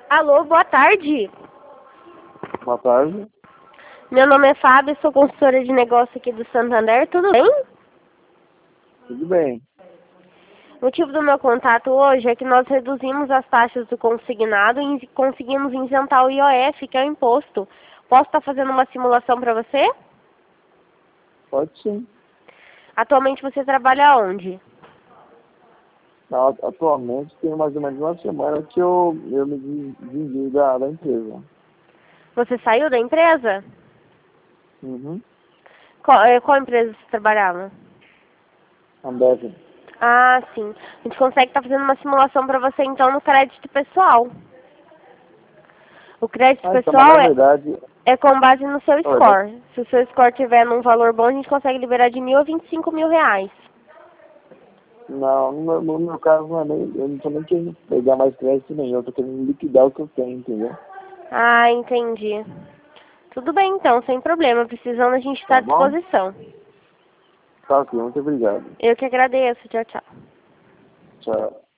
Alô, boa tarde. Boa tarde. Meu nome é Fábio, sou consultora de negócio aqui do Santander, tudo bem? Tudo bem. O motivo do meu contato hoje é que nós reduzimos as taxas do consignado e conseguimos isentar o IOF, que é o imposto. Posso estar fazendo uma simulação para você? Pode sim. Atualmente você trabalha onde? Atualmente tem mais ou menos uma semana que eu me vendi da empresa. Você saiu da empresa? Uhum. Qual empresa você trabalhava? Ambev. Ah, sim. A gente consegue estar fazendo uma simulação para você então no crédito pessoal. O crédito Então, mas pessoal na verdade, é com base no seu na verdade, score. Se o seu score tiver num valor bom, a gente consegue liberar de 1.000 a 25 mil reais. não, no meu caso não é nem, eu não tô nem querendo pegar mais crédito nenhum, eu tô querendo liquidar o que eu tenho, entendeu? Ah, entendi. Tudo bem então, sem problema. Precisando, a gente está à Tá bom? disposição. Tá ok, muito obrigado. Eu que agradeço. Tchau, tchau. Tchau.